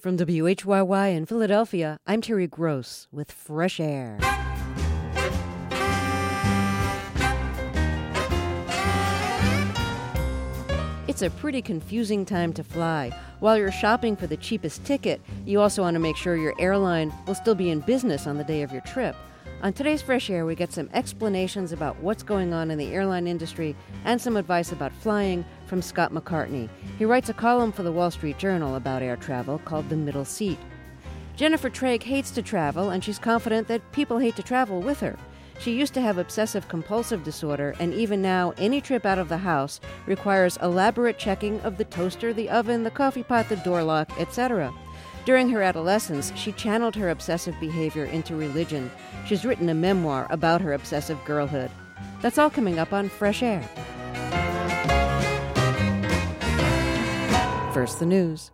From WHYY in Philadelphia, I'm Terry Gross with Fresh Air. It's a pretty confusing time to fly. While you're shopping for the cheapest ticket, you also want to make sure your airline will still be in business on the day of your trip. On today's Fresh Air, we get some explanations about what's going on in the airline industry and some advice about flying from Scott McCartney. He writes a column for the Wall Street Journal about air travel called The Middle Seat. Jennifer Traig hates to travel, and she's confident that people hate to travel with her. She used to have obsessive-compulsive disorder, and even now, any trip out of the house requires elaborate checking of the toaster, the oven, the coffee pot, the door lock, etc. During her adolescence, she channeled her obsessive behavior into religion. She's written a memoir about her obsessive girlhood. That's all coming up on Fresh Air. First, the news.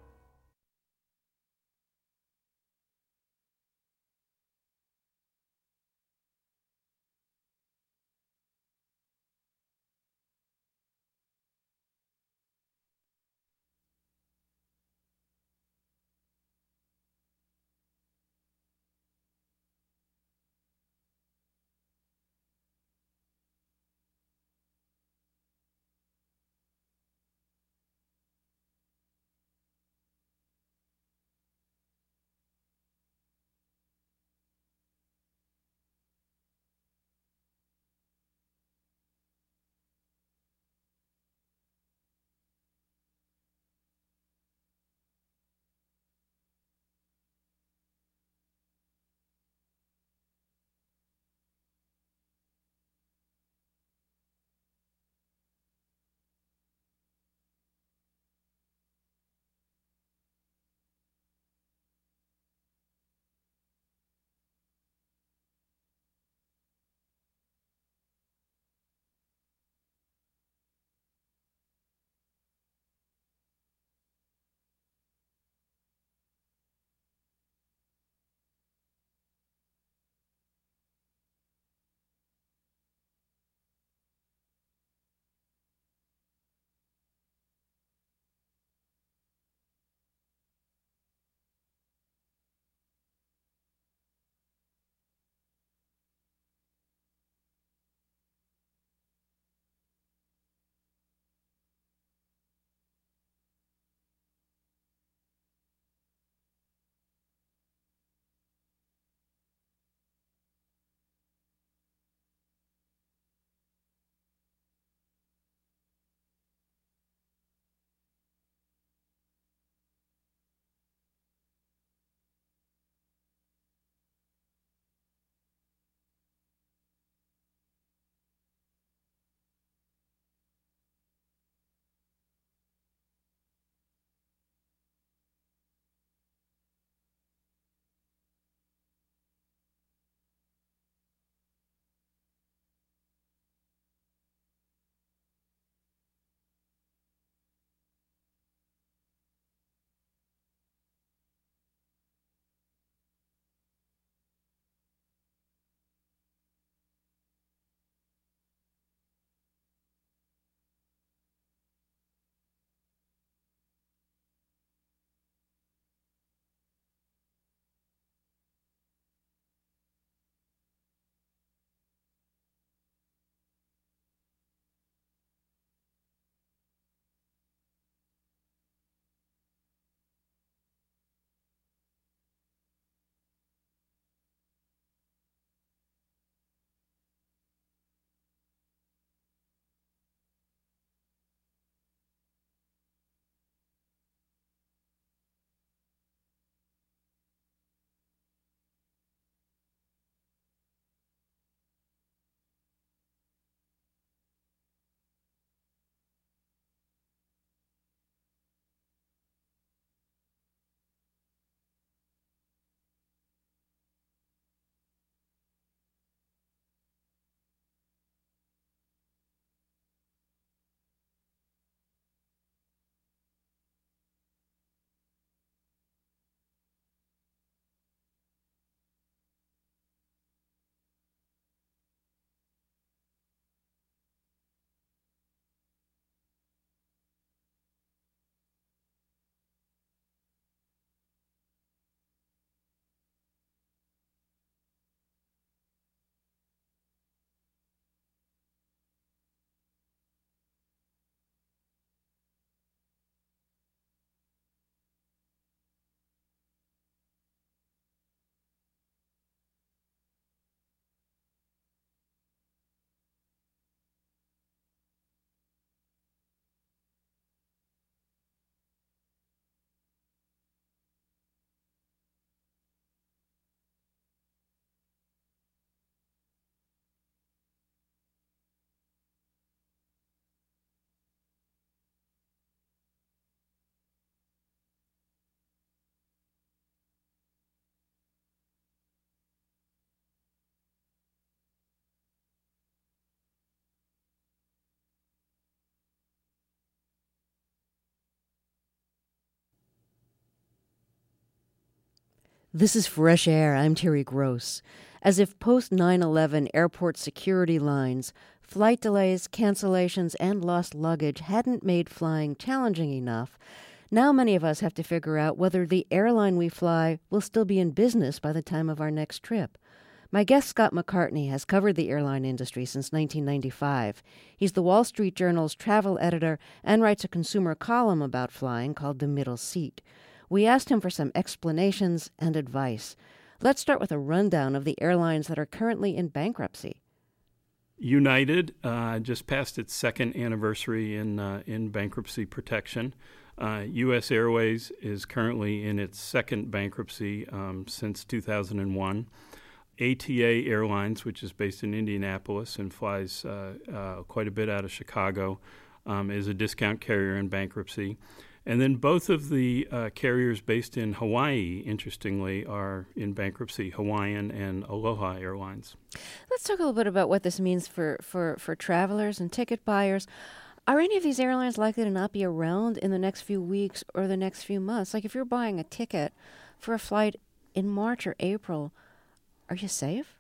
This is Fresh Air. I'm Terry Gross. As if post 9/11 airport security lines, flight delays, cancellations, and lost luggage hadn't made flying challenging enough, now many of us have to figure out whether the airline we fly will still be in business by the time of our next trip. My guest, Scott McCartney, has covered the airline industry since 1995. He's the Wall Street Journal's travel editor and writes a consumer column about flying called The Middle Seat. We asked him for some explanations and advice. Let's start with a rundown of the airlines that are currently in bankruptcy. United just passed its second anniversary in bankruptcy protection. U.S. Airways is currently in its second bankruptcy since 2001. ATA Airlines, which is based in Indianapolis and flies quite a bit out of Chicago, is a discount carrier in bankruptcy. And then both of the carriers based in Hawaii, interestingly, are in bankruptcy, Hawaiian and Aloha Airlines. Let's talk a little bit about what this means for travelers and ticket buyers. Are any of these airlines likely to not be around in the next few weeks or the next few months? Like if you're buying a ticket for a flight in March or April, are you safe?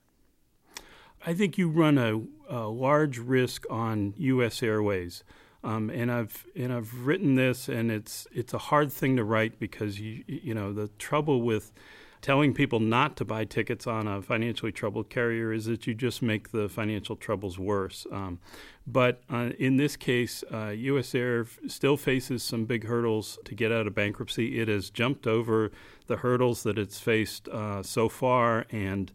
I think you run a large risk on U.S. Airways. And I've written this, and it's a hard thing to write because you know the trouble with telling people not to buy tickets on a financially troubled carrier is that you just make the financial troubles worse. But in this case, U.S. Air still faces some big hurdles to get out of bankruptcy. It has jumped over the hurdles that it's faced so far, and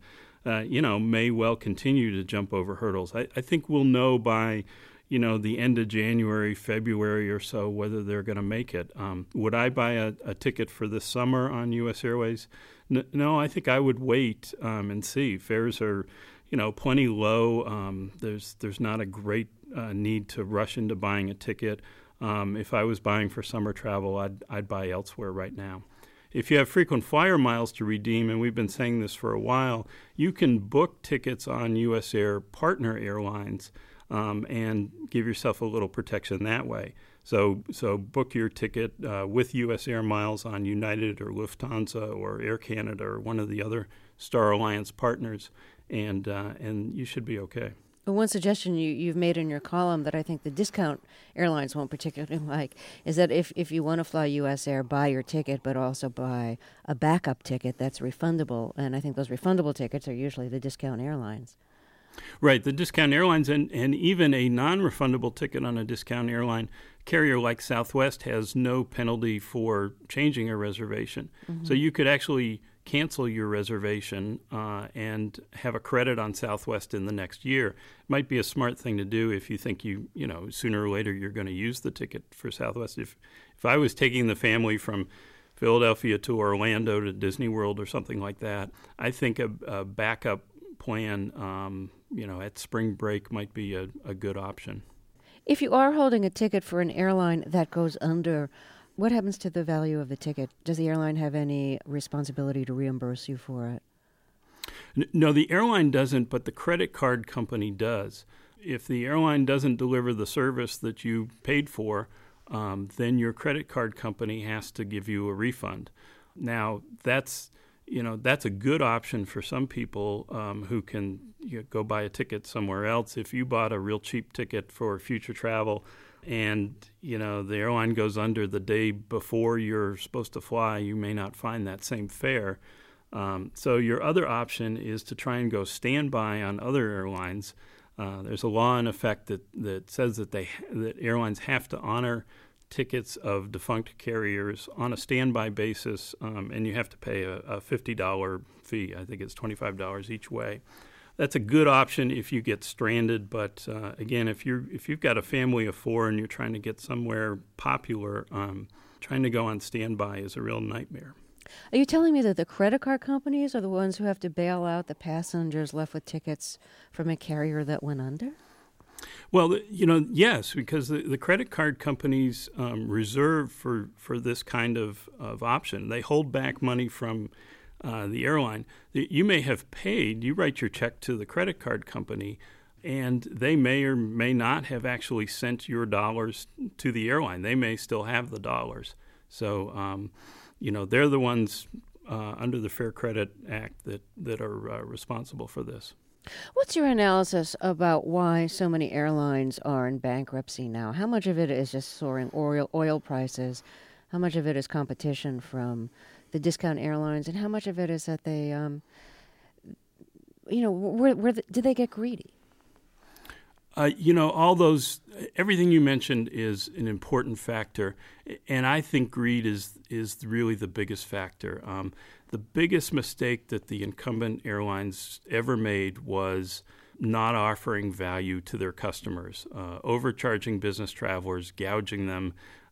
may well continue to jump over hurdles. I think we'll know by the end of January, February or so, whether they're going to make it. Would I buy a ticket for this summer on U.S. Airways? No, I think I would wait and see. Fares are, plenty low. There's not a great need to rush into buying a ticket. If I was buying for summer travel, I'd buy elsewhere right now. If you have frequent flyer miles to redeem, and we've been saying this for a while, you can book tickets on U.S. Air partner airlines and give yourself a little protection that way. So book your ticket with U.S. Air miles on United or Lufthansa or Air Canada or one of the other Star Alliance partners, and you should be okay. Well, one suggestion you've made in your column that I think the discount airlines won't particularly like is that if you want to fly U.S. Air, buy your ticket, but also buy a backup ticket that's refundable. And I think those refundable tickets are usually the discount airlines. Right, the discount airlines and even a non-refundable ticket on a discount airline carrier like Southwest has no penalty for changing a reservation. Mm-hmm. So you could actually cancel your reservation and have a credit on Southwest in the next year. It might be a smart thing to do if you think sooner or later you're going to use the ticket for Southwest. If I was taking the family from Philadelphia to Orlando to Disney World or something like that, I think a backup plan at spring break might be a good option. If you are holding a ticket for an airline that goes under, what happens to the value of the ticket? Does the airline have any responsibility to reimburse you for it? No, the airline doesn't, but the credit card company does. If the airline doesn't deliver the service that you paid for, then your credit card company has to give you a refund. Now, that's a good option for some people who can go buy a ticket somewhere else. If you bought a real cheap ticket for future travel and, the airline goes under the day before you're supposed to fly, you may not find that same fare. So your other option is to try and go standby on other airlines. There's a law in effect that says that airlines have to honor tickets of defunct carriers on a standby basis, and you have to pay a $50 fee. I think it's $25 each way. That's a good option if you get stranded, but again, if you've got a family of four and you're trying to get somewhere popular, trying to go on standby is a real nightmare. Are you telling me that the credit card companies are the ones who have to bail out the passengers left with tickets from a carrier that went under? Well, yes, because the credit card companies reserve for this kind of option. They hold back money from the airline. You may have paid, you write your check to the credit card company, and they may or may not have actually sent your dollars to the airline. They may still have the dollars. So, they're the ones under the Fair Credit Act that are responsible for this. What's your analysis about why so many airlines are in bankruptcy now? How much of it is just soaring oil prices? How much of it is competition from the discount airlines? And how much of it is that they, did they get greedy? Everything you mentioned is an important factor, and I think greed is really the biggest factor. The biggest mistake that the incumbent airlines ever made was not offering value to their customers, overcharging business travelers, gouging them.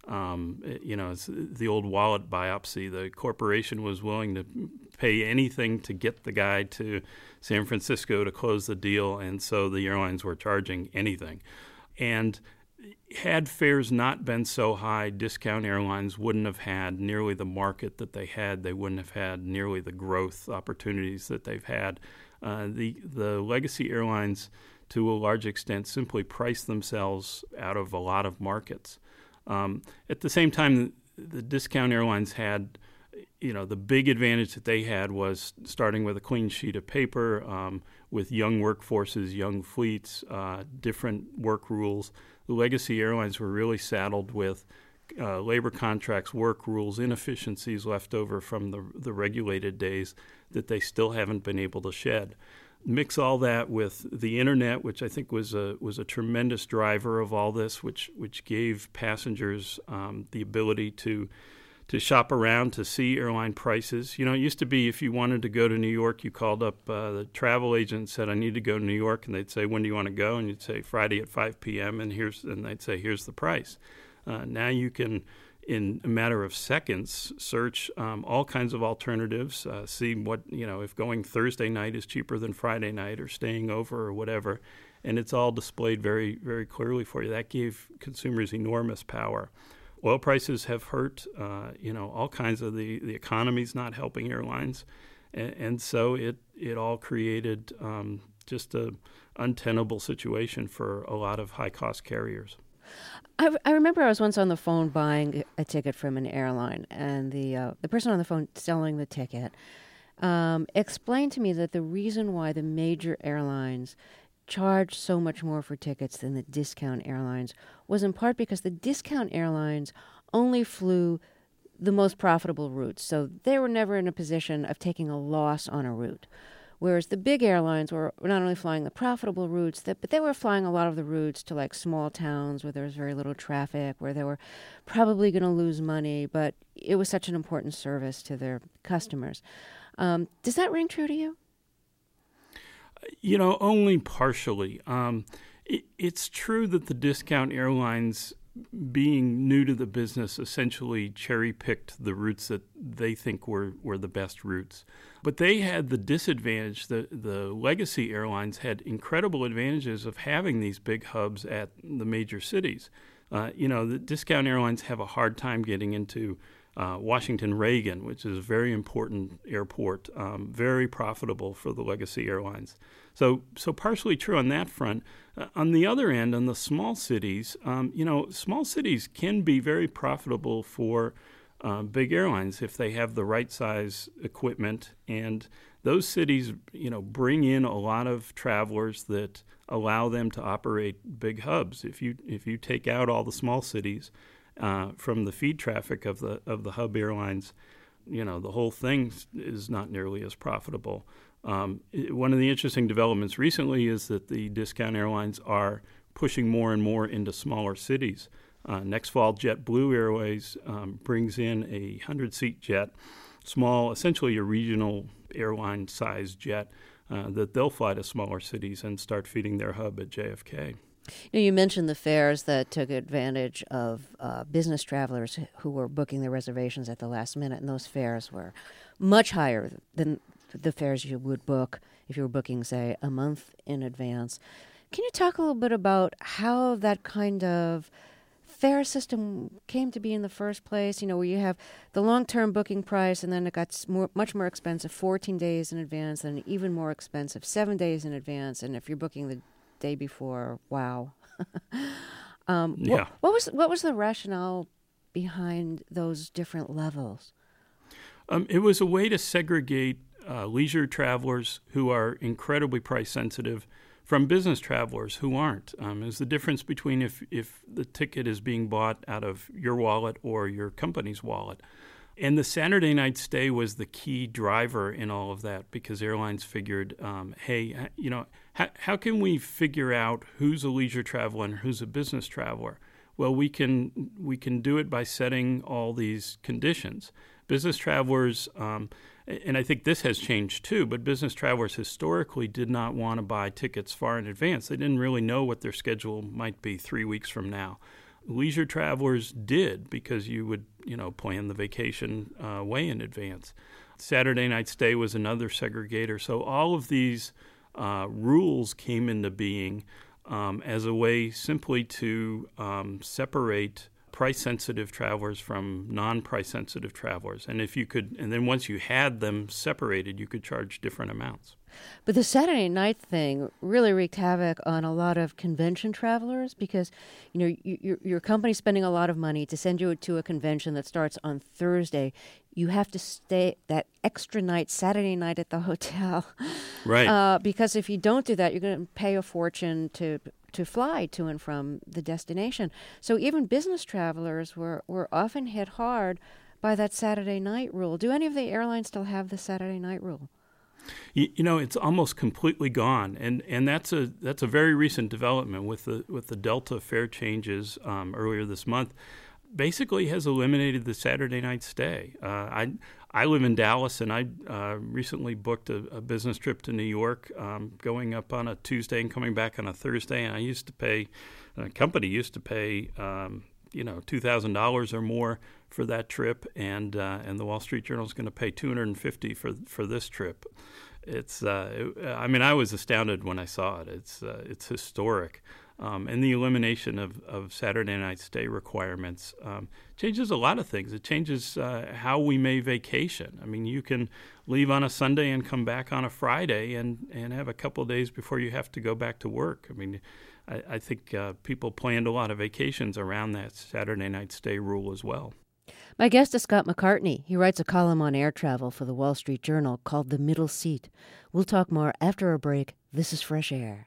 It's the old wallet biopsy. The corporation was willing to pay anything to get the guy to San Francisco to close the deal, and so the airlines were charging anything. And had fares not been so high, discount airlines wouldn't have had nearly the market that they had. They wouldn't have had nearly the growth opportunities that they've had. The legacy airlines, to a large extent, simply priced themselves out of a lot of markets. At the same time, the discount airlines had, the big advantage that they had was starting with a clean sheet of paper, with young workforces, young fleets, different work rules. The legacy airlines were really saddled with labor contracts, work rules, inefficiencies left over from the regulated days that they still haven't been able to shed. Mix all that with the internet, which I think was a tremendous driver of all this, which gave passengers the ability to shop around, to see airline prices. It used to be if you wanted to go to New York, you called up the travel agent and said, I need to go to New York, and they'd say, when do you want to go? And you'd say, Friday at 5 p.m., and they'd say, here's the price. Now you can, in a matter of seconds, search all kinds of alternatives, see what, if going Thursday night is cheaper than Friday night or staying over or whatever, and it's all displayed very, very clearly for you. That gave consumers enormous power. Oil prices have hurt, all kinds of the economy's not helping airlines. And so it all created just a untenable situation for a lot of high-cost carriers. I remember I was once on the phone buying a ticket from an airline, and the person on the phone selling the ticket explained to me that the reason why the major airlines charged so much more for tickets than the discount airlines was in part because the discount airlines only flew the most profitable routes. So they were never in a position of taking a loss on a route. Whereas the big airlines were not only flying the profitable routes, but they were flying a lot of the routes to like small towns where there was very little traffic, where they were probably going to lose money, but it was such an important service to their customers. Does that ring true to you? Only partially. It's true that the discount airlines, being new to the business, essentially cherry-picked the routes that they think were the best routes. But they had the disadvantage, the legacy airlines had incredible advantages of having these big hubs at the major cities. The discount airlines have a hard time getting into Washington Reagan, which is a very important airport, very profitable for the legacy airlines. So partially true on that front. On the other end, on the small cities, small cities can be very profitable for big airlines if they have the right size equipment, and those cities, bring in a lot of travelers that allow them to operate big hubs. If you take out all the small cities from the feed traffic of the hub airlines, the whole thing is not nearly as profitable. One of the interesting developments recently is that the discount airlines are pushing more and more into smaller cities. Next fall, JetBlue Airways brings in a 100-seat jet, small, essentially a regional airline-sized jet that they'll fly to smaller cities and start feeding their hub at JFK. You mentioned the fares that took advantage of business travelers who were booking their reservations at the last minute, and those fares were much higher than the fares you would book if you were booking, say, a month in advance. Can you talk a little bit about how that kind of fare system came to be in the first place? Where you have the long-term booking price, and then it got much more expensive 14 days in advance, and even more expensive 7 days in advance, and if you're booking the day before, wow. Yeah. What was the rationale behind those different levels? It was a way to segregate leisure travelers who are incredibly price sensitive from business travelers who aren't. Is the difference between if the ticket is being bought out of your wallet or your company's wallet. And the Saturday night stay was the key driver in all of that because airlines figured, hey, how can we figure out who's a leisure traveler and who's a business traveler? Well, we can do it by setting all these conditions. Business travelers, and I think this has changed too, but business travelers historically did not want to buy tickets far in advance. They didn't really know what their schedule might be 3 weeks from now. Leisure travelers did because you would, plan the vacation way in advance. Saturday night stay was another segregator. So all of these rules came into being as a way simply to separate price-sensitive travelers from non-price-sensitive travelers. And then once you had them separated, you could charge different amounts. But the Saturday night thing really wreaked havoc on a lot of convention travelers because, your company's spending a lot of money to send you to a convention that starts on Thursday. You have to stay that extra night, Saturday night at the hotel. Right. Because if you don't do that, you're going to pay a fortune to fly to and from the destination. So even business travelers were often hit hard by that Saturday night rule. Do any of the airlines still have the Saturday night rule? It's almost completely gone, and that's a very recent development with the Delta fare changes earlier this month. Basically, has eliminated the Saturday night stay. I live in Dallas, and I recently booked a business trip to New York, going up on a Tuesday and coming back on a Thursday. And the company used to pay $2,000 or more for that trip, and the Wall Street Journal is going to pay $250 for this trip. I was astounded when I saw it. It's historic, and the elimination of Saturday night stay requirements changes a lot of things. It changes how we may vacation. I mean, you can leave on a Sunday and come back on a Friday, and have a couple of days before you have to go back to work. I mean, I think people planned a lot of vacations around that Saturday night stay rule as well. My guest is Scott McCartney. He writes a column on air travel for the Wall Street Journal called The Middle Seat. We'll talk more after a break. This is Fresh Air.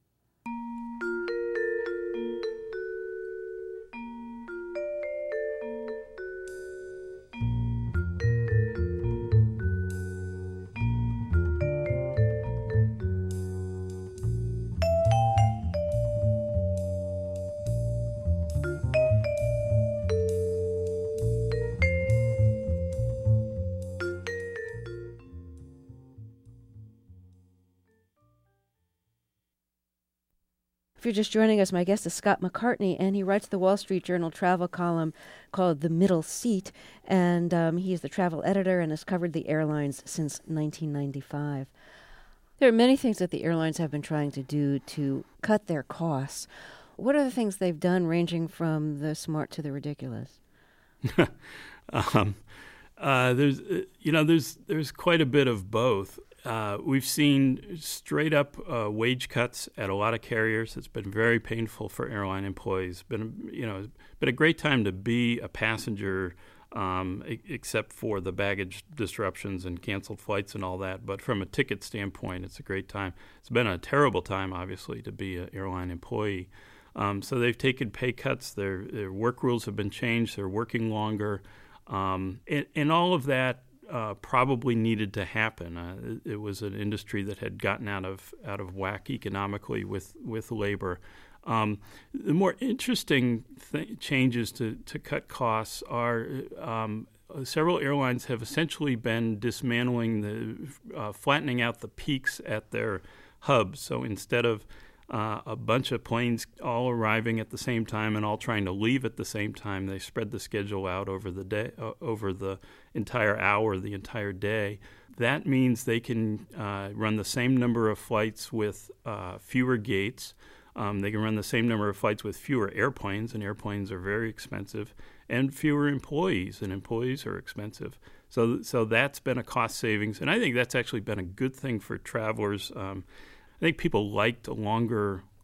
If you're just joining us, my guest is Scott McCartney, and he writes the Wall Street Journal travel column called The Middle Seat, and he is the travel editor and has covered the airlines since 1995. There are many things that the airlines have been trying to do to cut their costs. What are the things they've done, ranging from the smart to the ridiculous? There's quite a bit of both. We've seen straight up wage cuts at a lot of carriers. It's been very painful for airline employees. Been a great time to be a passenger, except for the baggage disruptions and canceled flights and all that. But from a ticket standpoint, it's a great time. It's been a terrible time, obviously, to be an airline employee. So they've taken pay cuts. Their work rules have been changed. They're working longer, and all of that probably needed to happen. It was an industry that had gotten out of whack economically with labor. The more interesting changes to cut costs are several airlines have essentially been dismantling flattening out the peaks at their hubs. So instead of a bunch of planes all arriving at the same time and all trying to leave at the same time, they spread the schedule out over the day, over the entire hour, the entire day. That means they can run the same number of flights with fewer gates. They can run the same number of flights with fewer airplanes, and airplanes are very expensive, and fewer employees, and employees are expensive. So that's been a cost savings, and I think that's actually been a good thing for travelers. I think people liked a longer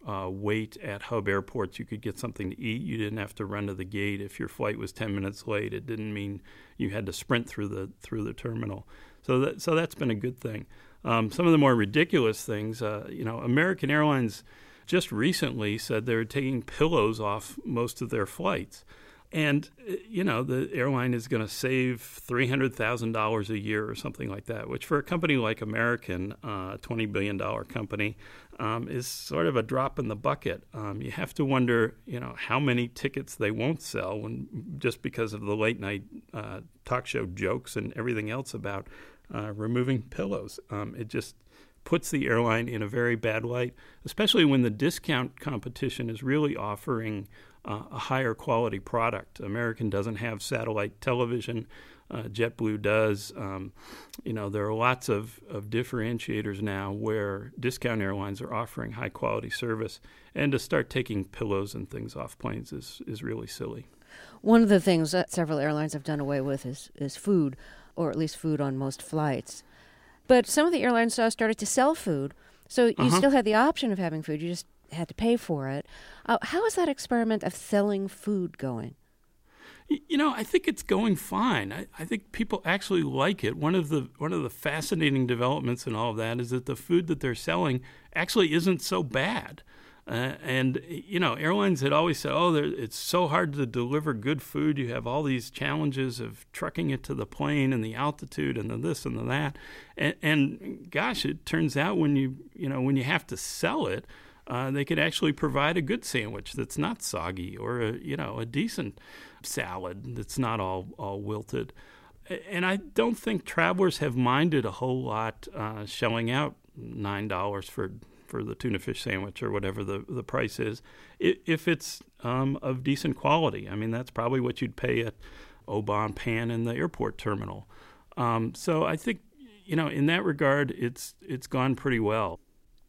wait at hub airports. You could get something to eat. You didn't have to run to the gate if your flight was 10 minutes late. It didn't mean you had to sprint through the terminal. So that's been a good thing. Some of the more ridiculous things, American Airlines just recently said they were taking pillows off most of their flights. And, the airline is going to save $300,000 a year or something like that, which for a company like American, a $20 billion company, is sort of a drop in the bucket. You have to wonder, how many tickets they won't sell just because of the late night talk show jokes and everything else about removing pillows. It just puts the airline in a very bad light, especially when the discount competition is really offering a higher quality product. American doesn't have satellite television. JetBlue does. There are lots of differentiators now where discount airlines are offering high quality service, and to start taking pillows and things off planes is really silly. One of the things that several airlines have done away with is food, or at least food on most flights. But some of the airlines started to sell food, so you still had the option of having food. You just had to pay for it. How is that experiment of selling food going? I think it's going fine. I think people actually like it. One of the fascinating developments in all of that is that the food that they're selling actually isn't so bad. Airlines had always said, it's so hard to deliver good food. You have all these challenges of trucking it to the plane and the altitude and the this and the that. And gosh, it turns out when you have to sell it, they could actually provide a good sandwich that's not soggy, or a decent salad that's not all wilted. And I don't think travelers have minded a whole lot shelling out $9 for the tuna fish sandwich or whatever the price is, if it's of decent quality. I mean, that's probably what you'd pay at Oban Pan in the airport terminal. So I think, in that regard, it's gone pretty well.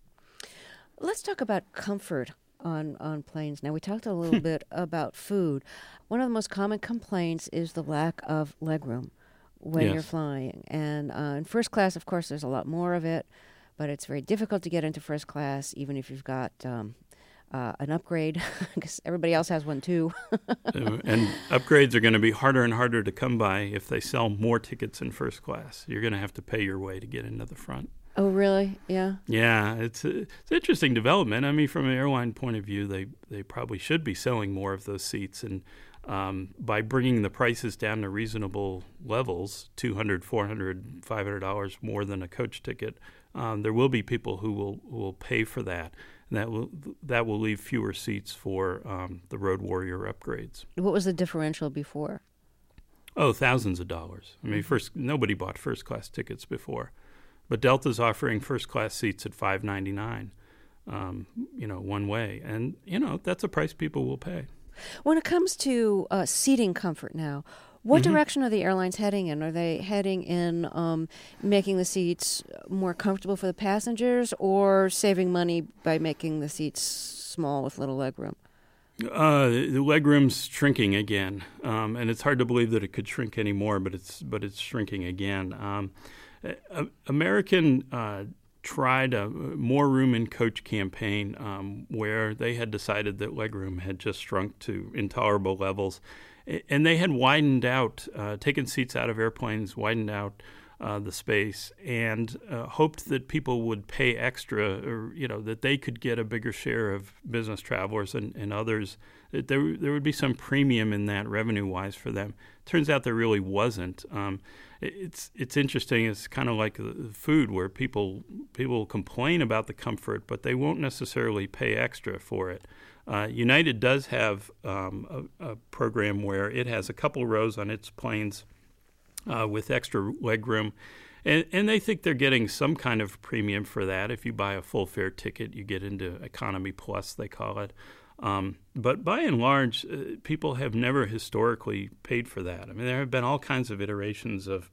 Let's talk about comfort on planes. Now, we talked a little bit about food. One of the most common complaints is the lack of legroom when you're flying. And in first class, of course, there's a lot more of it, but it's very difficult to get into first class, even if you've got an upgrade, because everybody else has one too. And upgrades are going to be harder and harder to come by if they sell more tickets in first class. You're going to have to pay your way to get into the front. Oh, really? Yeah. Yeah, it's an interesting development. I mean, from an airline point of view, they probably should be selling more of those seats, and by bringing the prices down to reasonable levels, $200, $400, $500 more than a coach ticket, there will be people who will pay for that, and that will leave fewer seats for the Road Warrior upgrades. What was the differential before? Oh, thousands of dollars. I mean, nobody bought first class tickets before. But Delta's offering first-class seats at $599, one way. And, that's a price people will pay. When it comes to seating comfort now, what direction are the airlines heading in? Are they heading in making the seats more comfortable for the passengers, or saving money by making the seats small with little legroom? The legroom's shrinking again, and it's hard to believe that it could shrink anymore, but it's shrinking again. American tried a more room in coach campaign where they had decided that legroom had just shrunk to intolerable levels, and they had widened out, taken seats out of airplanes, widened out the space, and hoped that people would pay extra, or that they could get a bigger share of business travelers and others. That there would be some premium in that revenue-wise for them. Turns out there really wasn't. It's interesting. It's kind of like the food, where people complain about the comfort, but they won't necessarily pay extra for it. United does have a program where it has a couple rows on its planes with extra legroom, and they think they're getting some kind of premium for that. If you buy a full fare ticket, you get into Economy Plus, they call it. But by and large, people have never historically paid for that. I mean, there have been all kinds of iterations of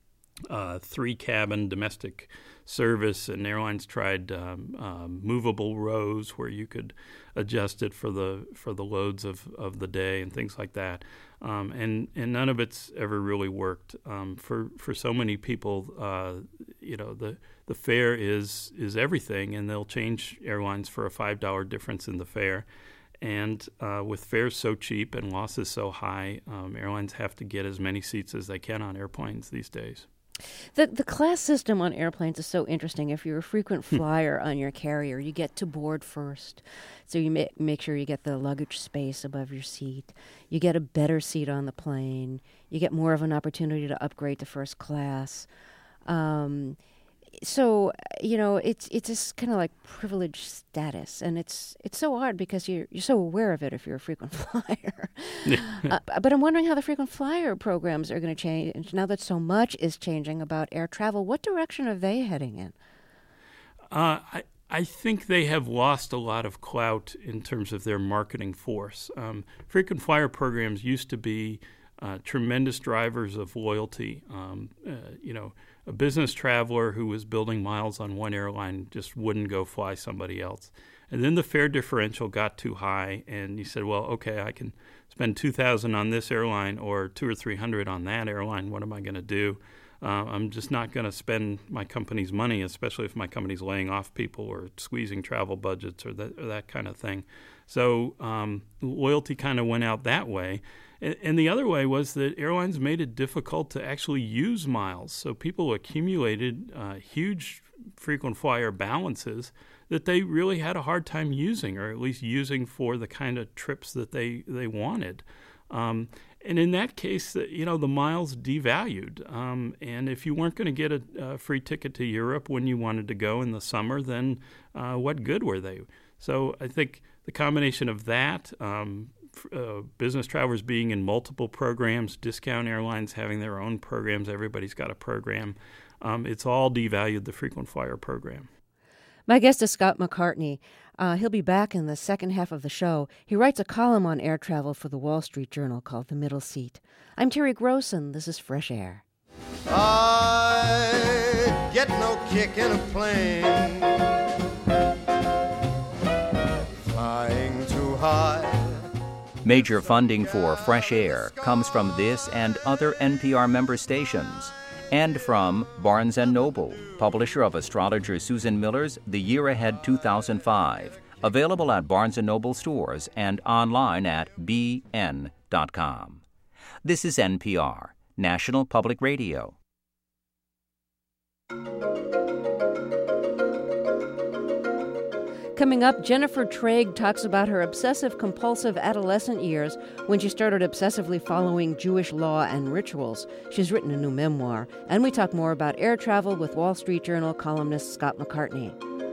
three-cabin domestic service, and airlines tried movable rows where you could adjust it for the loads of the day and things like that. And none of it's ever really worked. For so many people, the fare is everything, and they'll change airlines for a $5 difference in the fare. And with fares so cheap and losses so high, airlines have to get as many seats as they can on airplanes these days. The class system on airplanes is so interesting. If you're a frequent flyer on your carrier, you get to board first. So you make sure you get the luggage space above your seat. You get a better seat on the plane. You get more of an opportunity to upgrade to first class. So, it's just kind of like privileged status, and it's so hard because you're so aware of it if you're a frequent flyer. But I'm wondering how the frequent flyer programs are going to change now that so much is changing about air travel. What direction are they heading in? I think they have lost a lot of clout in terms of their marketing force. Frequent flyer programs used to be tremendous drivers of loyalty. A business traveler who was building miles on one airline just wouldn't go fly somebody else. And then the fare differential got too high, and you said, well, okay, I can spend $2,000 on this airline or $200 or $300 on that airline. What am I going to do? I'm just not going to spend my company's money, especially if my company's laying off people or squeezing travel budgets or that kind of thing. So loyalty kind of went out that way. And the other way was that airlines made it difficult to actually use miles. So people accumulated huge frequent flyer balances that they really had a hard time using, or at least using for the kind of trips that they wanted. And in that case, the miles devalued. And if you weren't going to get a free ticket to Europe when you wanted to go in the summer, then what good were they? So I think the combination of that, business travelers being in multiple programs, discount airlines having their own programs, everybody's got a program, it's all devalued the frequent flyer program. My guest is Scott McCartney. He'll be back in the second half of the show. He writes a column on air travel for the Wall Street Journal called The Middle Seat. I'm Terry Gross, and this is Fresh Air. I get no kick in a plane, flying too high. Major funding for Fresh Air comes from this and other NPR member stations, and from Barnes & Noble, publisher of astrologer Susan Miller's The Year Ahead 2005, available at Barnes & Noble stores and online at bn.com. This is NPR, National Public Radio. Coming up, Jennifer Traig talks about her obsessive-compulsive adolescent years when she started obsessively following Jewish law and rituals. She's written a new memoir. And we talk more about air travel with Wall Street Journal columnist Scott McCartney.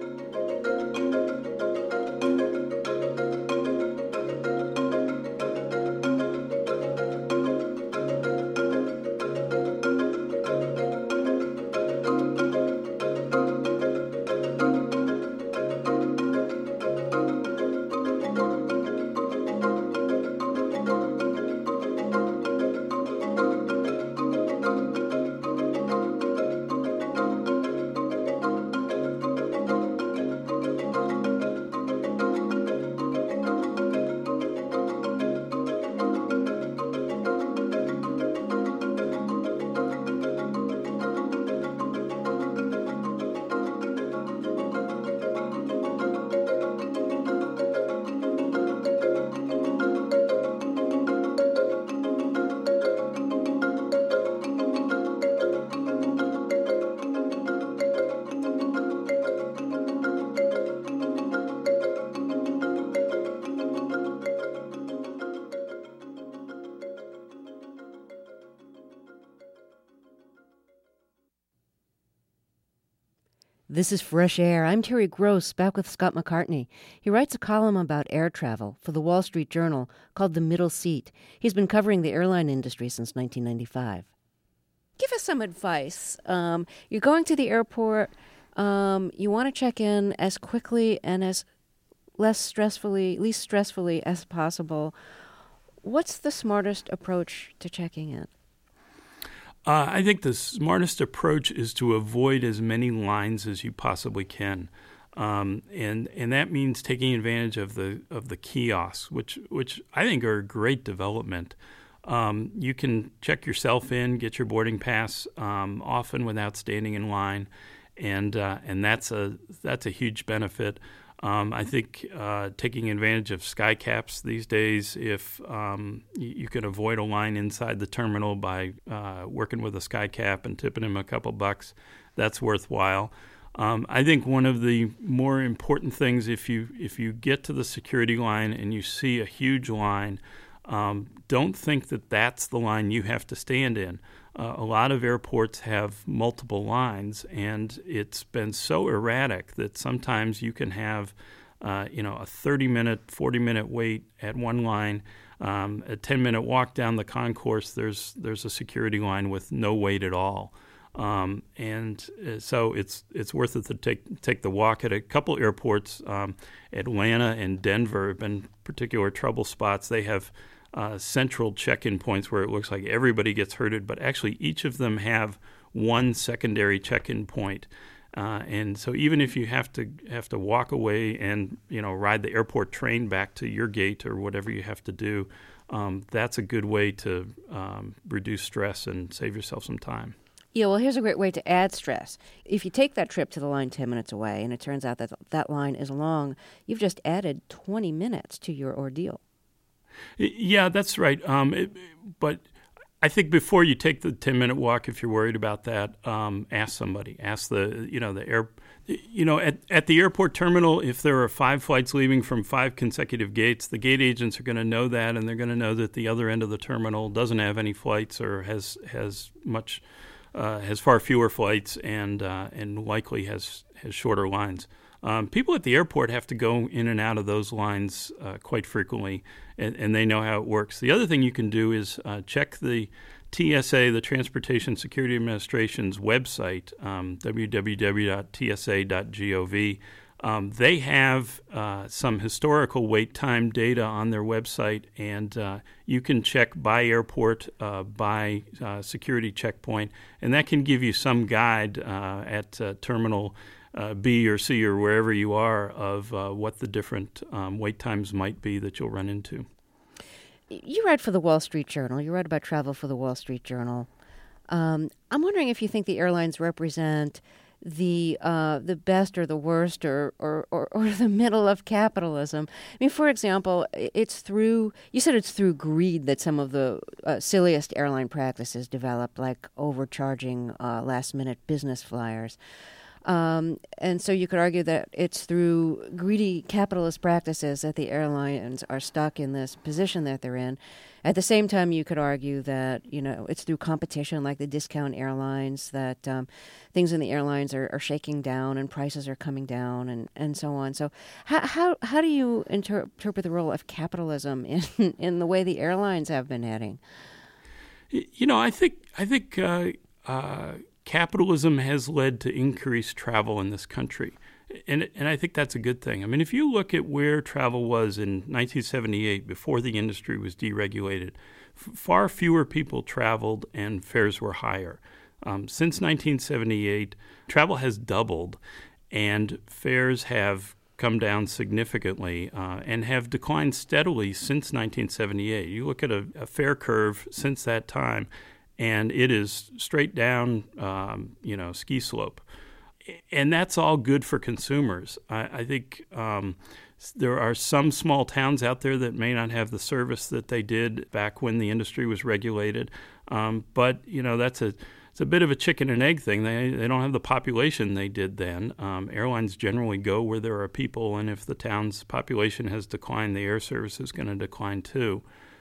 This is Fresh Air. I'm Terry Gross, back with Scott McCartney. He writes a column about air travel for the Wall Street Journal called The Middle Seat. He's been covering the airline industry since 1995. Give us some advice. You're going to the airport. You want to check in as quickly and as least stressfully as possible. What's the smartest approach to checking in? I think the smartest approach is to avoid as many lines as you possibly can, and that means taking advantage of the kiosks, which I think are a great development. You can check yourself in, get your boarding pass often without standing in line, and that's a huge benefit. I think taking advantage of SkyCaps these days, if you can avoid a line inside the terminal by working with a SkyCap and tipping him a couple bucks, that's worthwhile. I think one of the more important things, if you get to the security line and you see a huge line, don't think that that's the line you have to stand in. A lot of airports have multiple lines, and it's been so erratic that sometimes you can have, a 30-minute, 40-minute wait at one line. A 10-minute walk down the concourse, there's a security line with no wait at all. So it's worth it to take the walk. At a couple airports, Atlanta and Denver have been particular trouble spots. They have central check-in points where it looks like everybody gets herded, but actually each of them have one secondary check-in point. And so even if you have to walk away and ride the airport train back to your gate or whatever you have to do, that's a good way to reduce stress and save yourself some time. Yeah, well, here's a great way to add stress. If you take that trip to the line 10 minutes away and it turns out that that line is long, you've just added 20 minutes to your ordeal. Yeah, that's right. But I think before you take the 10-minute walk, if you're worried about that, ask somebody. Ask at the airport terminal, if there are 5 flights leaving from 5 consecutive gates, the gate agents are going to know that, and they're going to know that the other end of the terminal doesn't have any flights or has far fewer flights and likely has shorter lines. People at the airport have to go in and out of those lines quite frequently, and they know how it works. The other thing you can do is check the TSA, the Transportation Security Administration's website, www.tsa.gov. They have some historical wait time data on their website, and you can check by airport, by security checkpoint, and that can give you some guide at Terminal B or C or wherever you are of what the different wait times might be that you'll run into. You write for the Wall Street Journal. You write about travel for the Wall Street Journal. I'm wondering if you think the airlines represent the best or the worst or the middle of capitalism. I mean, for example, you said it's through greed that some of the silliest airline practices developed, like overcharging last-minute business flyers. And so you could argue that it's through greedy capitalist practices that the airlines are stuck in this position that they're in. At the same time, you could argue that, it's through competition, like the discount airlines, that things in the airlines are shaking down and prices are coming down and so on. So how do you interpret the role of capitalism in the way the airlines have been heading? I think capitalism has led to increased travel in this country, and I think that's a good thing. I mean, if you look at where travel was in 1978, before the industry was deregulated, far fewer people traveled and fares were higher. Since 1978, travel has doubled, and fares have come down significantly and have declined steadily since 1978. You look at a fare curve since that time, and it is straight down, ski slope. And that's all good for consumers. I think there are some small towns out there that may not have the service that they did back when the industry was regulated. But, it's a bit of a chicken and egg thing. They don't have the population they did then. Airlines generally go where there are people, and if the town's population has declined, the air service is going to decline too.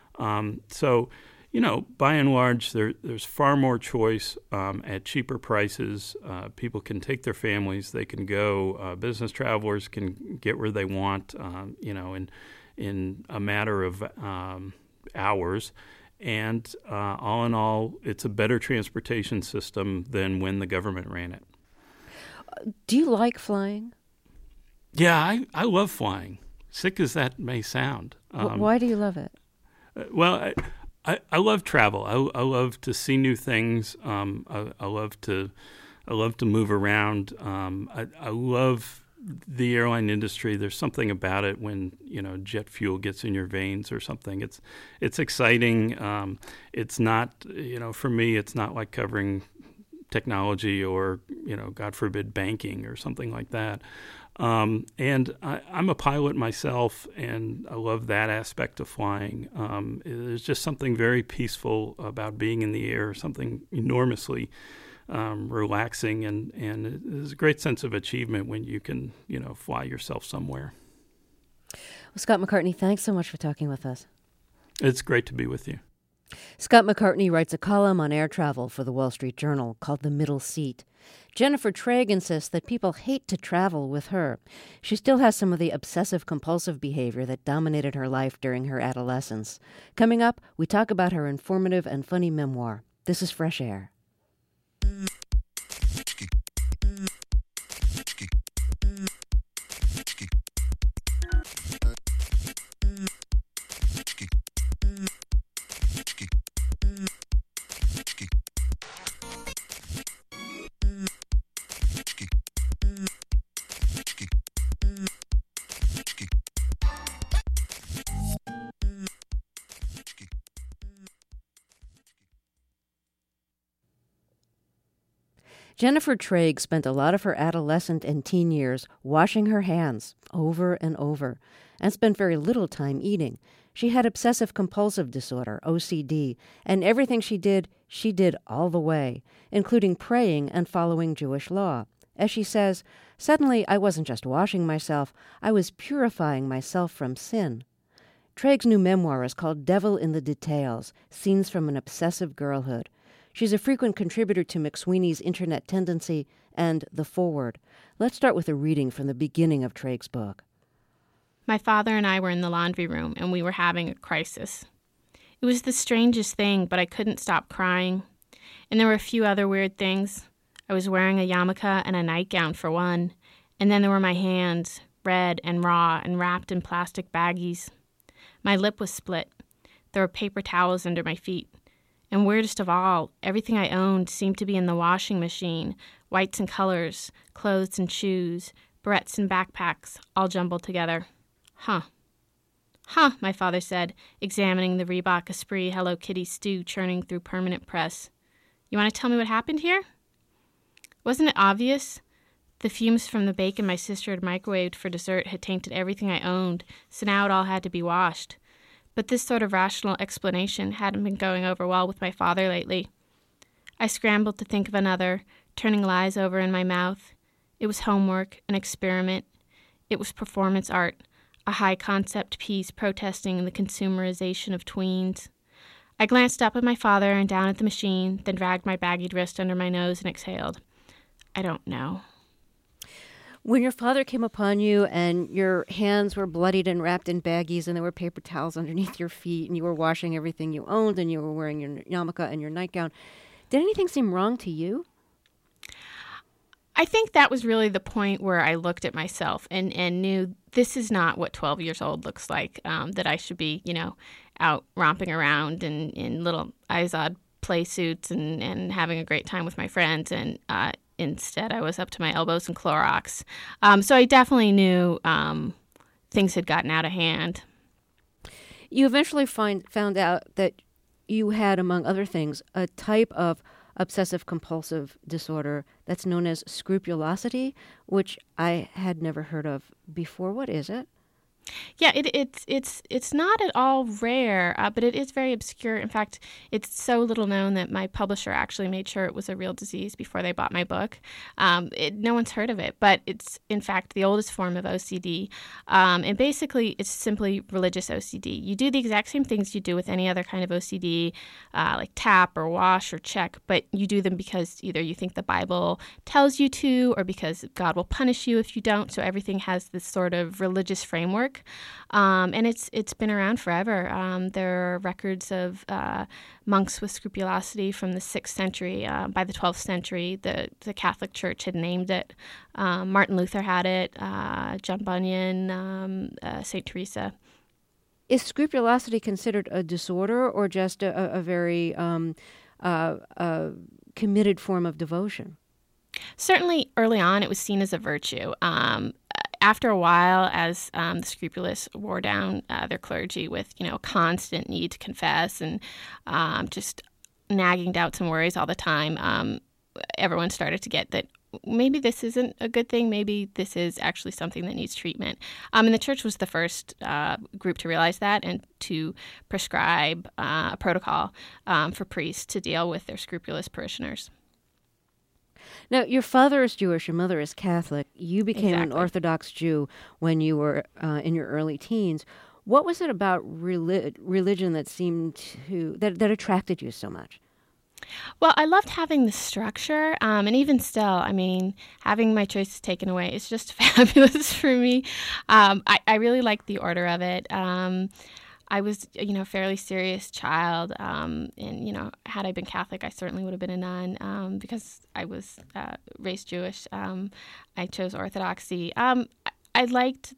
By and large, there's far more choice at cheaper prices. People can take their families. They can go. Business travelers can get where they want, in a matter of hours. And all in all, it's a better transportation system than when the government ran it. Do you like flying? Yeah, I love flying, sick as that may sound. Why do you love it? Well, I love travel. I love to see new things. I love to move around. I love the airline industry. There's something about it when jet fuel gets in your veins or something. It's exciting. It's not for me. It's not like covering technology or God forbid banking or something like that. And I'm a pilot myself, and I love that aspect of flying. There's just something very peaceful about being in the air, something enormously relaxing, and there's a great sense of achievement when you can, fly yourself somewhere. Well, Scott McCartney, thanks so much for talking with us. It's great to be with you. Scott McCartney writes a column on air travel for the Wall Street Journal called The Middle Seat. Jennifer Traig insists that people hate to travel with her. She still has some of the obsessive-compulsive behavior that dominated her life during her adolescence. Coming up, we talk about her informative and funny memoir. This is Fresh Air. Jennifer Traig spent a lot of her adolescent and teen years washing her hands over and over, and spent very little time eating. She had obsessive-compulsive disorder, OCD, and everything she did all the way, including praying and following Jewish law. As she says, suddenly I wasn't just washing myself, I was purifying myself from sin. Traig's new memoir is called Devil in the Details, Scenes from an Obsessive Girlhood. She's a frequent contributor to McSweeney's Internet Tendency and The Forward. Let's start with a reading from the beginning of Traig's book. My father and I were in the laundry room, and we were having a crisis. It was the strangest thing, but I couldn't stop crying. And there were a few other weird things. I was wearing a yarmulke and a nightgown for one, and then there were my hands, red and raw and wrapped in plastic baggies. My lip was split. There were paper towels under my feet. And weirdest of all, everything I owned seemed to be in the washing machine, whites and colors, clothes and shoes, barrettes and backpacks, all jumbled together. Huh, my father said, examining the Reebok Esprit Hello Kitty stew churning through permanent press. You want to tell me what happened here? Wasn't it obvious? The fumes from the bacon my sister had microwaved for dessert had tainted everything I owned, so now it all had to be washed. But this sort of rational explanation hadn't been going over well with my father lately. I scrambled to think of another, turning lies over in my mouth. It was homework, an experiment. It was performance art, a high-concept piece protesting the consumerization of tweens. I glanced up at my father and down at the machine, then dragged my baggied wrist under my nose and exhaled. I don't know. When your father came upon you and your hands were bloodied and wrapped in baggies and there were paper towels underneath your feet and you were washing everything you owned and you were wearing your yarmulke and your nightgown, did anything seem wrong to you? I think that was really the point where I looked at myself and knew this is not what 12 years old looks like, that I should be, out romping around in little Izod play suits and having a great time with my friends. And instead, I was up to my elbows in Clorox. So I definitely knew things had gotten out of hand. You eventually found out that you had, among other things, a type of obsessive-compulsive disorder that's known as scrupulosity, which I had never heard of before. What is it? Yeah, it's not at all rare, but it is very obscure. In fact, it's so little known that my publisher actually made sure it was a real disease before they bought my book. No one's heard of it, but it's, in fact, the oldest form of OCD. And basically, it's simply religious OCD. You do the exact same things you do with any other kind of OCD, like tap or wash or check, but you do them because either you think the Bible tells you to or because God will punish you if you don't. So everything has this sort of religious framework. And it's been around forever. There are records of monks with scrupulosity from the 6th century. By the 12th century, the Catholic Church had named it. Martin Luther had it, John Bunyan, St. Teresa. Is scrupulosity considered a disorder or just a very committed form of devotion? Certainly early on, it was seen as a virtue. after a while, as the scrupulous wore down their clergy with, a constant need to confess and just nagging doubts and worries all the time, everyone started to get that maybe this isn't a good thing. Maybe this is actually something that needs treatment. And the church was the first group to realize that and to prescribe a protocol for priests to deal with their scrupulous parishioners. Now, your father is Jewish, your mother is Catholic. You became an Exactly. Orthodox Jew when you were in your early teens. What was it about religion that seemed that attracted you so much? Well, I loved having the structure, and even still, having my choices taken away is just fabulous for me. I really liked the order of it. I was, a fairly serious child, and, had I been Catholic, I certainly would have been a nun. Because I was raised Jewish, I chose Orthodoxy. I liked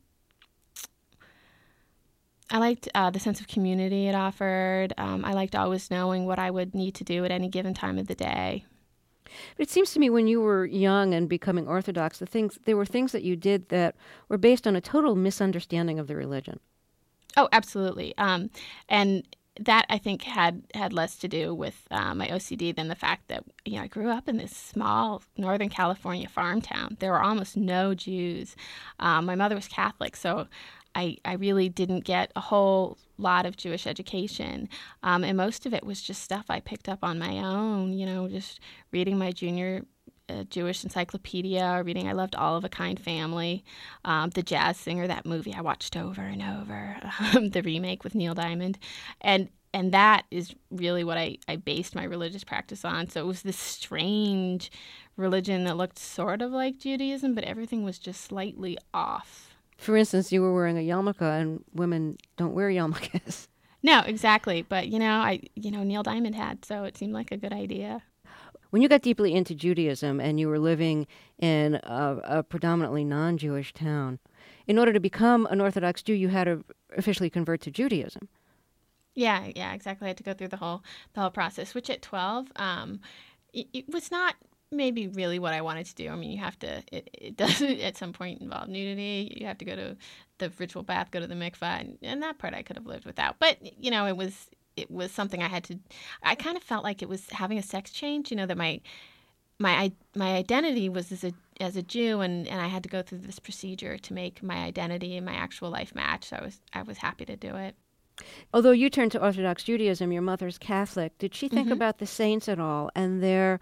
the sense of community it offered. I liked always knowing what I would need to do at any given time of the day. But it seems to me when you were young and becoming Orthodox, there were things that you did that were based on a total misunderstanding of the religion. Oh, absolutely. And that, I think, had less to do with my OCD than the fact that, I grew up in this small Northern California farm town. There were almost no Jews. My mother was Catholic, so I really didn't get a whole lot of Jewish education. And most of it was just stuff I picked up on my own, just reading my junior Jewish encyclopedia, reading I loved All of a Kind Family, The Jazz Singer, that movie I watched over and over, the remake with Neil Diamond. And that is really what I based my religious practice on. So it was this strange religion that looked sort of like Judaism, but everything was just slightly off. For instance, you were wearing a yarmulke, and women don't wear yarmulkes. No, exactly. But, Neil Diamond had, so it seemed like a good idea. When you got deeply into Judaism and you were living in a predominantly non-Jewish town, in order to become an Orthodox Jew, you had to officially convert to Judaism. Yeah, exactly. I had to go through the whole process, which at 12, it was not maybe really what I wanted to do. You have to, it does at some point involve nudity. You have to go to the ritual bath, go to the mikvah, and that part I could have lived without. But, it was something I kind of felt like it was having a sex change, that my identity was as a Jew, and I had to go through this procedure to make my identity and my actual life match. So I was happy to do it. Although you turned to Orthodox Judaism, your mother's Catholic. Did she think about the saints at all and their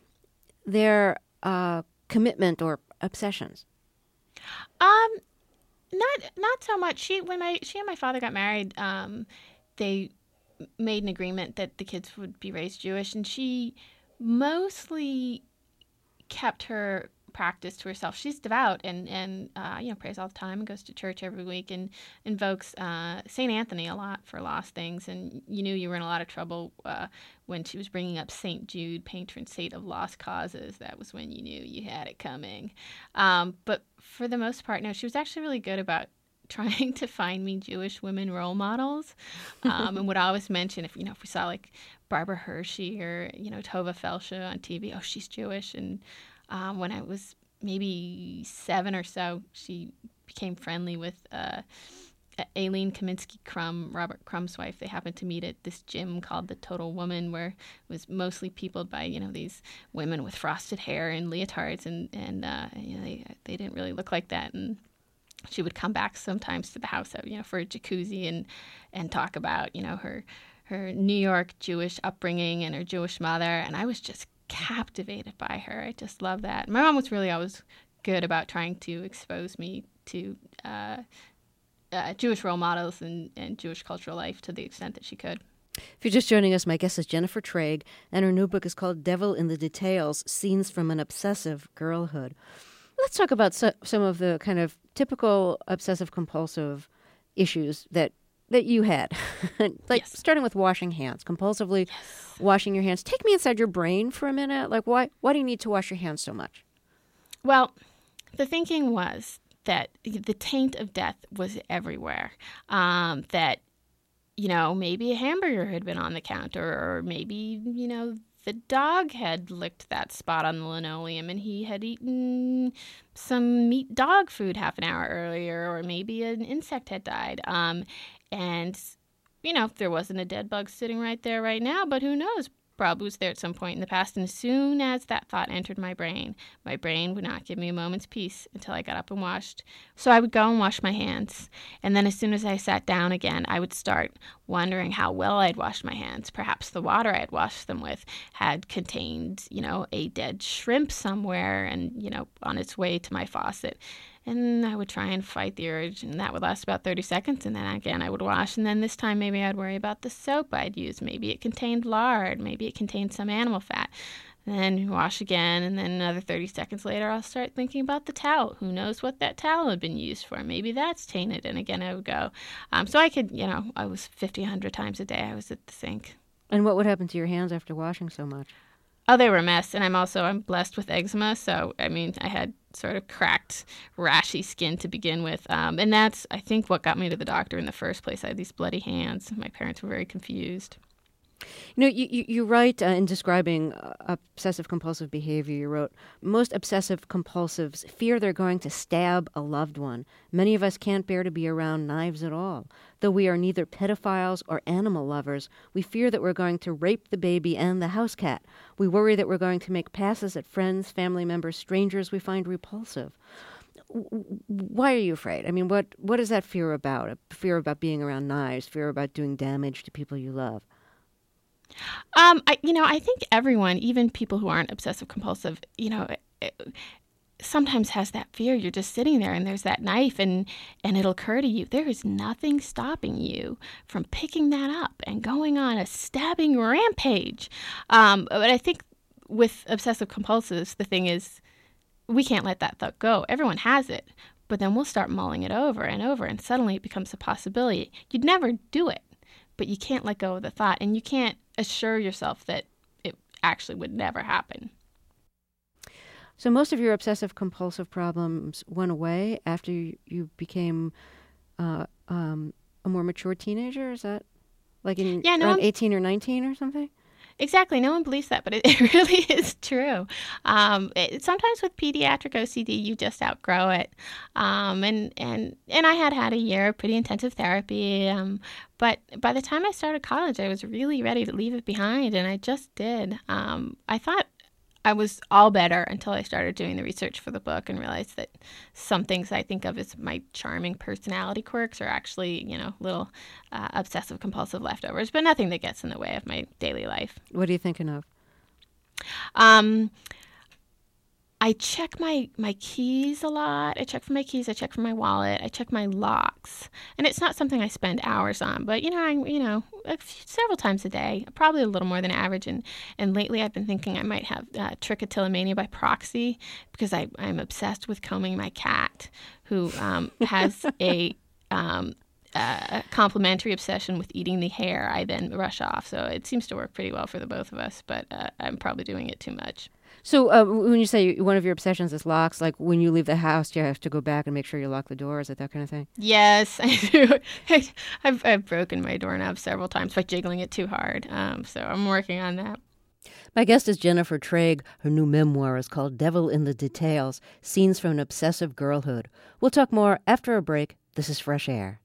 commitment or obsessions? Not so much. She and my father got married, they made an agreement that the kids would be raised Jewish, and she mostly kept her practice to herself. She's devout and prays all the time and goes to church every week and invokes St. Anthony a lot for lost things. And you knew you were in a lot of trouble when she was bringing up St. Jude, patron saint of lost causes. That was when you knew you had it coming. But for the most part, no, she was actually really good about trying to find me Jewish women role models, and would always mention if we saw like Barbara Hershey or Tova Felsha on TV, oh, she's Jewish. And when I was maybe 7 or so, she became friendly with Aileen Kaminsky-Crumb, Robert Crumb's wife. They happened to meet at this gym called the Total Woman, where it was mostly peopled by these women with frosted hair and leotards, and they didn't really look like that. And she would come back sometimes to the house, for a jacuzzi and talk about, her New York Jewish upbringing and her Jewish mother. And I was just captivated by her. I just love that. My mom was really always good about trying to expose me to Jewish role models and Jewish cultural life to the extent that she could. If you're just joining us, my guest is Jennifer Traig, and her new book is called Devil in the Details, Scenes from an Obsessive Girlhood. Let's talk about some of the kind of typical obsessive-compulsive issues that you had. Starting with washing hands, compulsively washing your hands. Take me inside your brain for a minute. Like, why do you need to wash your hands so much? Well, the thinking was that the taint of death was everywhere. That, maybe a hamburger had been on the counter, or maybe, the dog had licked that spot on the linoleum and he had eaten some meat dog food half an hour earlier, or maybe an insect had died. And, there wasn't a dead bug sitting right there right now, but who knows? Probably was there at some point in the past. And as soon as that thought entered my brain would not give me a moment's peace until I got up and washed. So I would go and wash my hands. And then as soon as I sat down again, I would start wondering how well I had washed my hands. Perhaps the water I had washed them with had contained, a dead shrimp somewhere and, on its way to my faucet. And I would try and fight the urge, and that would last about 30 seconds, and then again I would wash. And then this time maybe I'd worry about the soap I'd use. Maybe it contained lard. Maybe it contained some animal fat. And then wash again, and then another 30 seconds later I'll start thinking about the towel. Who knows what that towel had been used for? Maybe that's tainted, and again I would go. So I could, I was 50, 100 times a day I was at the sink. And what would happen to your hands after washing so much? Oh, they were a mess, and I'm blessed with eczema, so, I had sort of cracked, rashy skin to begin with, and that's, I think, what got me to the doctor in the first place. I had these bloody hands. My parents were very confused. You write in describing obsessive-compulsive behavior, you wrote, most obsessive-compulsives fear they're going to stab a loved one. Many of us can't bear to be around knives at all. Though we are neither pedophiles or animal lovers, we fear that we're going to rape the baby and the house cat. We worry that we're going to make passes at friends, family members, strangers we find repulsive. Why are you afraid? What is that fear about? A fear about being around knives, fear about doing damage to people you love? I think everyone, even people who aren't obsessive compulsive, sometimes has that fear. You're just sitting there and there's that knife and it'll occur to you. There is nothing stopping you from picking that up and going on a stabbing rampage. But I think with obsessive compulsives, the thing is we can't let that thought go. Everyone has it, but then we'll start mulling it over and over and suddenly it becomes a possibility. You'd never do it, but you can't let go of the thought and you can't assure yourself that it actually would never happen. So most of your obsessive-compulsive problems went away after you became a more mature teenager? Is that like around 18 or 19 or something? Exactly. No one believes that, but it really is true. Sometimes with pediatric OCD, you just outgrow it. And I had a year of pretty intensive therapy. But by the time I started college, I was really ready to leave it behind, and I just did. I thought I was all better until I started doing the research for the book and realized that some things I think of as my charming personality quirks are actually, little obsessive-compulsive leftovers, but nothing that gets in the way of my daily life. What are you thinking of? I check my keys a lot. I check for my keys. I check for my wallet. I check my locks. And it's not something I spend hours on, but, several times a day, probably a little more than average. And lately I've been thinking I might have trichotillomania by proxy because I'm obsessed with combing my cat, who has a complementary obsession with eating the hair I then brush off. So it seems to work pretty well for the both of us, but I'm probably doing it too much. So when you say one of your obsessions is locks, like when you leave the house, you have to go back and make sure you lock the door? Is it that kind of thing? Yes, I do. I've broken my doorknob several times by jiggling it too hard. So I'm working on that. My guest is Jennifer Traig. Her new memoir is called Devil in the Details, Scenes from an Obsessive Girlhood. We'll talk more after a break. This is Fresh Air.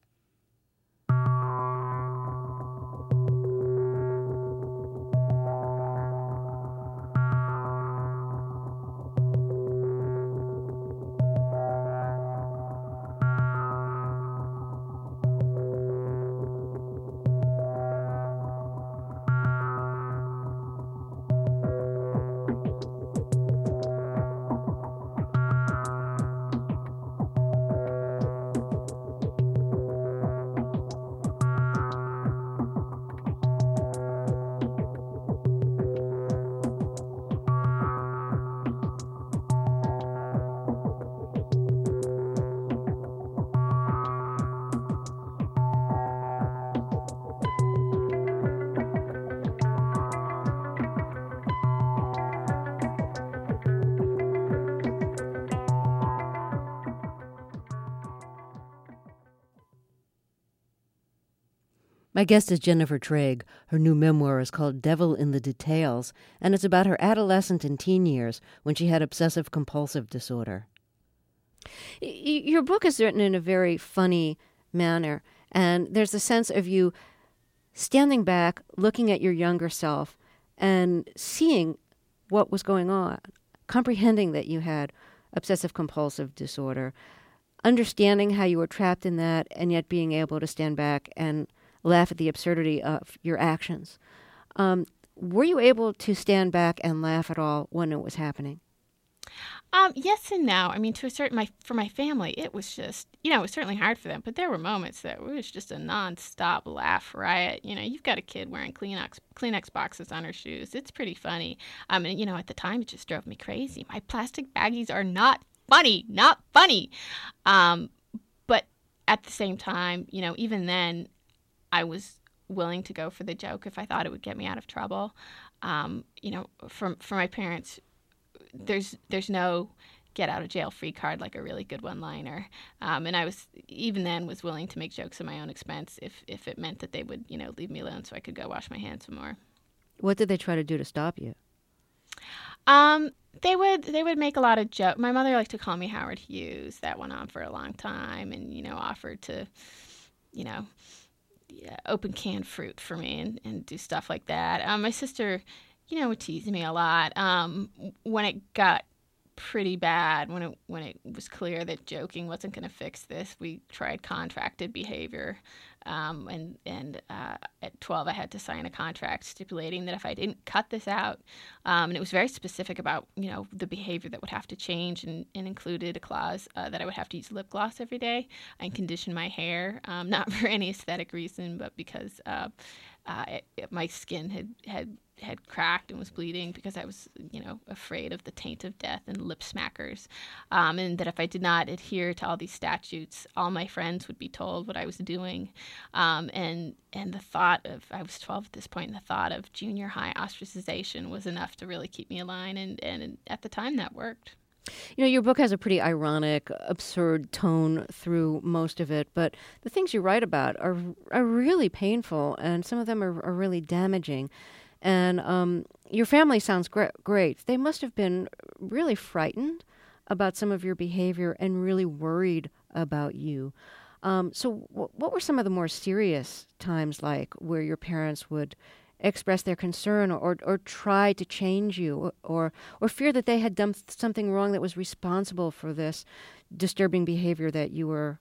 My guest is Jennifer Traig. Her new memoir is called Devil in the Details, and it's about her adolescent and teen years when she had obsessive-compulsive disorder. Your book is written in a very funny manner, and there's a sense of you standing back, looking at your younger self, and seeing what was going on, comprehending that you had obsessive-compulsive disorder, understanding how you were trapped in that, and yet being able to stand back and laugh at the absurdity of your actions. Were you able to stand back and laugh at all when it was happening? Yes and no. I mean, for my family, it was just, it was certainly hard for them, but there were moments that it was just a nonstop laugh riot. You've got a kid wearing Kleenex boxes on her shoes. It's pretty funny. And, at the time, it just drove me crazy. My plastic baggies are not funny. But at the same time, even then, I was willing to go for the joke if I thought it would get me out of trouble. For my parents, there's no get out of jail free card like a really good one-liner. And I was willing to make jokes at my own expense if it meant that they would, leave me alone so I could go wash my hands some more. What did they try to do to stop you? They would make a lot of jokes. My mother liked to call me Howard Hughes. That went on for a long time, and offered to, open canned fruit for me and do stuff like that. My sister, would tease me a lot. When it got pretty bad, when it was clear that joking wasn't going to fix this, we tried contracted behavior. And at 12, I had to sign a contract stipulating that if I didn't cut this out, and it was very specific about, the behavior that would have to change, and included a clause that I would have to use lip gloss every day and condition my hair, not for any aesthetic reason, but because my skin had cracked and was bleeding because I was, afraid of the taint of death and lip smackers. And that if I did not adhere to all these statutes, all my friends would be told what I was doing. And the thought of, I was 12 at this point, and the thought of junior high ostracization was enough to really keep me in line. And at the time that worked. Your book has a pretty ironic, absurd tone through most of it, but the things you write about are really painful, and some of them are really damaging. And your family sounds great. They must have been really frightened about some of your behavior and really worried about you. So what were some of the more serious times like where your parents would express their concern or try to change you or fear that they had done something wrong that was responsible for this disturbing behavior that you were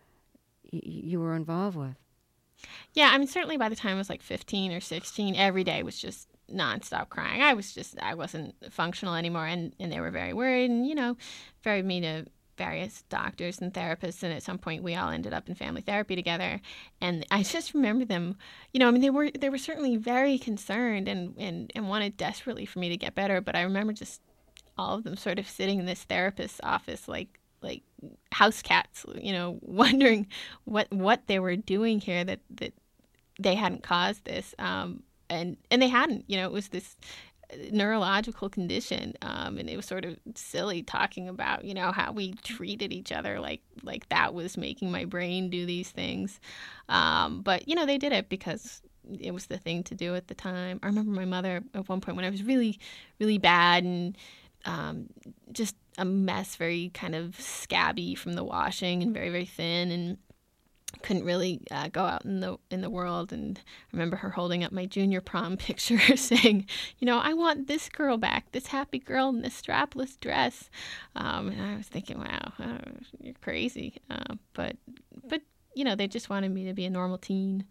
involved with? Yeah, I mean, certainly by the time I was like 15 or 16, every day was just nonstop crying. I wasn't functional anymore, and they were very worried and, referred me to various doctors and therapists, and at some point we all ended up in family therapy together. And I just remember them, they were certainly very concerned and wanted desperately for me to get better, but I remember just all of them sort of sitting in this therapist's office like house cats, wondering what they were doing here, that they hadn't caused this, and they hadn't. It was this neurological condition, and it was sort of silly talking about how we treated each other like that was making my brain do these things, but they did it because it was the thing to do at the time. I remember my mother at one point when I was really, really bad and just a mess, very kind of scabby from the washing and very, very thin, and couldn't really go out in the world. And I remember her holding up my junior prom picture saying, I want this girl back, this happy girl in this strapless dress. And I was thinking, wow, you're crazy. But they just wanted me to be a normal teen,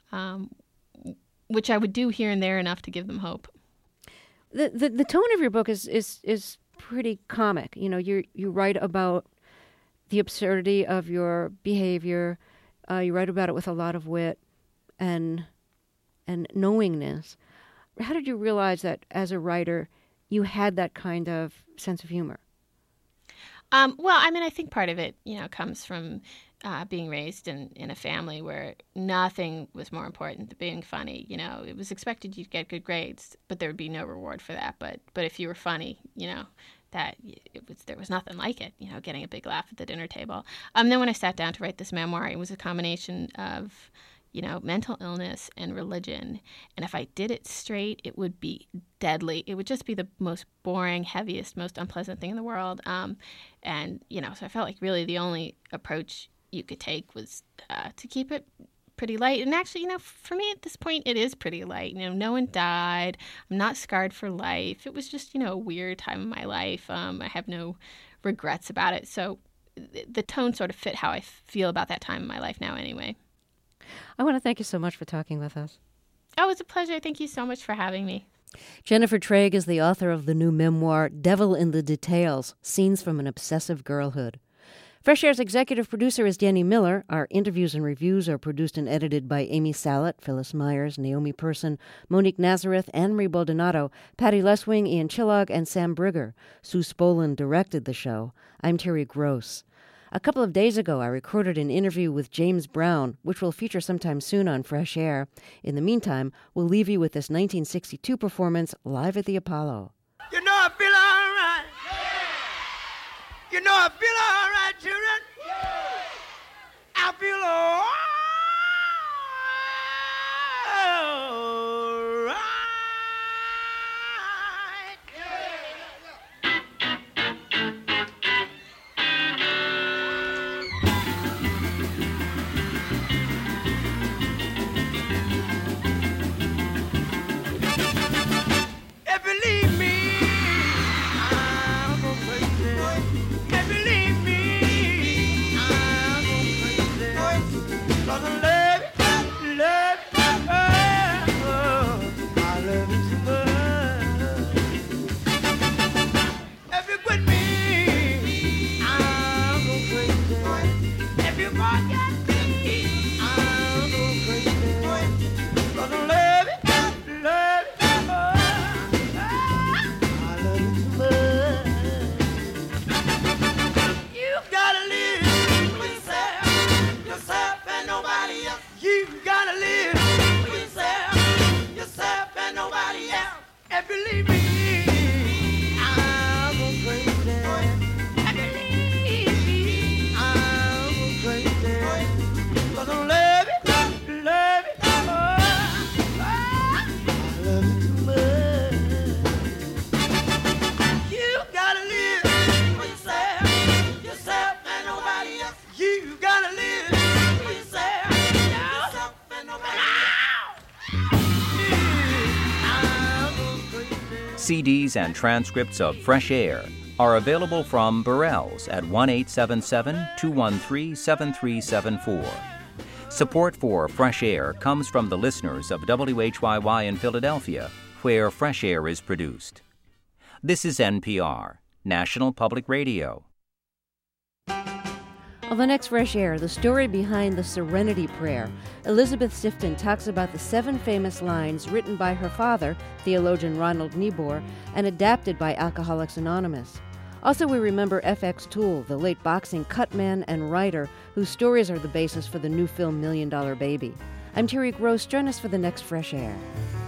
which I would do here and there enough to give them hope. The tone of your book is pretty comic. You write about the absurdity of your behavior. You write about it with a lot of wit and knowingness. How did you realize that as a writer you had that kind of sense of humor? Well, I mean, I think part of it, comes from being raised in a family where nothing was more important than being funny. It was expected you'd get good grades, but there would be no reward for that. But if you were funny, there was nothing like it, getting a big laugh at the dinner table. Then when I sat down to write this memoir, it was a combination of, mental illness and religion. And if I did it straight, it would be deadly. It would just be the most boring, heaviest, most unpleasant thing in the world. So I felt like really the only approach you could take was to keep it pretty light. And actually, for me at this point, it is pretty light. No one died. I'm not scarred for life. It was just, a weird time in my life. I have no regrets about it. So the tone sort of fit how I feel about that time in my life now anyway. I want to thank you so much for talking with us. Oh, it's a pleasure. Thank you so much for having me. Jennifer Traig is the author of the new memoir, Devil in the Details, Scenes from an Obsessive Girlhood. Fresh Air's executive producer is Danny Miller. Our interviews and reviews are produced and edited by Amy Salet, Phyllis Myers, Naomi Person, Monique Nazareth, Anne-Marie Baldonado, Patty Leswing, Ian Chillog, and Sam Brigger. Sue Spolin directed the show. I'm Terry Gross. A couple of days ago, I recorded an interview with James Brown, which will feature sometime soon on Fresh Air. In the meantime, we'll leave you with this 1962 performance live at the Apollo. You know I feel all right. You know I feel all right, children. I feel all right. If you leave me, I'm going crazy. If you leave me, I'm going crazy. 'Cause I love you, I love you so much. If you quit me, I'm going crazy. If you forget me, I'm going crazy. 'Cause I love you, I love you so much. You gotta live for yourself and nobody else. You gotta live for yourself and nobody else. If you leave me, I'm going crazy. If you leave me, I'm going crazy. 'Cause I love you, I love you so much. You gotta live for yourself and nobody else. You gotta live for yourself and nobody else. CDs and transcripts of Fresh Air are available from Burrell's at 1-877-213-7374. Support for Fresh Air comes from the listeners of WHYY in Philadelphia, where Fresh Air is produced. This is NPR, National Public Radio. On the next Fresh Air, the story behind the Serenity Prayer. Elizabeth Sifton talks about the 7 famous lines written by her father, theologian Ronald Niebuhr, and adapted by Alcoholics Anonymous. Also, we remember FX Toole, the late boxing cutman and writer, whose stories are the basis for the new film $1 Million Baby. I'm Terry Gross. Join us for the next Fresh Air.